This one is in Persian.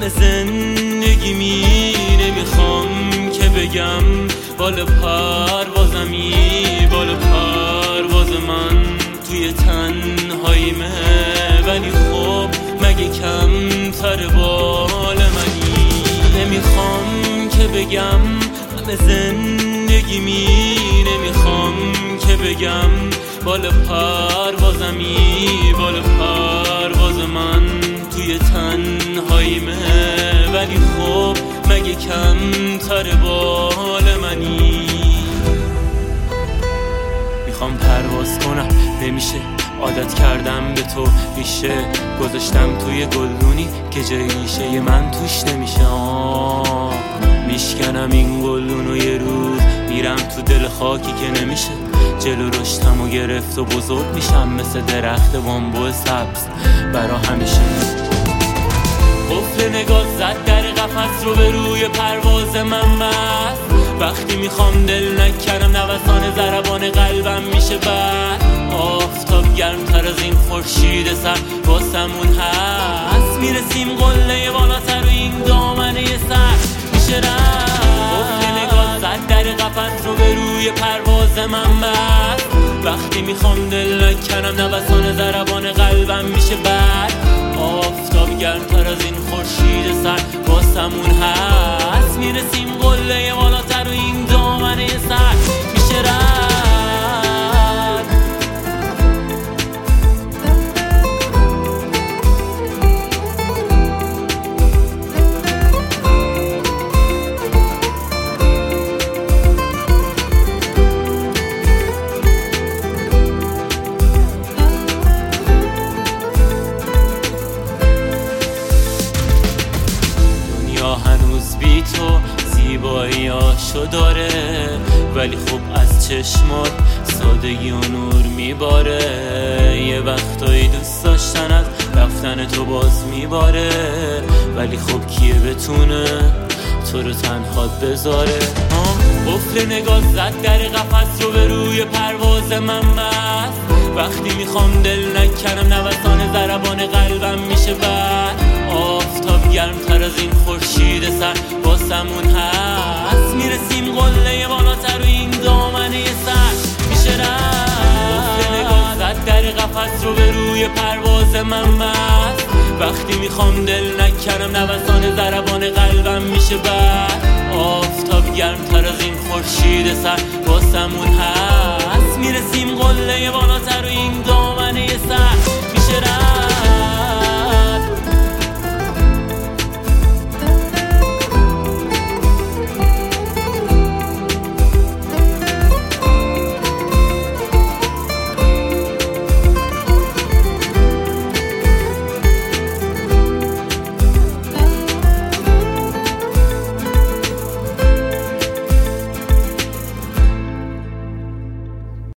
همه زندگیمی نمیخوام که بگم بالا پروازمی، بالا پرواز من توی تنهاییمه، ولی خب مگه کمتر بال منی؟ نمیخوام که بگم همه زندگیمی، نمیخوام که بگم بالا پروازمی، بالا پرواز من توی تنهاییمه، ولی خب مگه کمتر بال منی؟ میخوام پرواز کنم نمیشه، عادت کردم به تو ریشه گذاشتم توی گلدونی که جای ریشه من توش نمیشه. میشکنم این گلدونو یه روز میرم تو دل خاکی که نمیشه، جلو رشتمو گرفت و بزرگ میشم مثل درخت بامبو سبز برا همیشه. قفل نگاه زد در قفس رو به روی پرواز من بست، وقتی میخوام دل نکنم نوسان ضربان قلبم میشه بعد. آفتاب گرمتر از این خورشید سر واسمون هست، میرسیم قله بالاتر و این دامنه سر میشه رفت. قفل نگاه زد در قفس رو به روی پرواز من بست، وقتی میخوام دل نکنم نوسان ضربان قلبم میشه بعد. آفتاب گرمتر از این خورشید سر واسمون هست، میرسیم قله بالاتر و این دامنه سر میشه رفت. هنوز بی تو زیباییاشو داره، ولی خب از چشمات سادگی و نور میباره. یه وقتایی دوست داشتن از رفتن تو باز میباره، ولی خب کیه بتونه تو رو تنهات بذاره؟ قفل نگاه زد در قفس رو به روی پرواز من بست، وقتی میخوام دل نکنم نوسان ضربان قلبم میشه بعد. آفتاب گرمتر از این خورشید سر واسمون هست، میرسیم قله بالاتر و این دامنه سر میشه رفت. قفل نگاه زد در قفس رو به روی پرواز من بست، وقتی میخوام دل نکنم نوسان ضربان قلبم میشه بعد. آفتاب گرمتر از این خورشید سر واسمون هست، میرسیم قله بالاتر و این دامنه سر میشه رفت.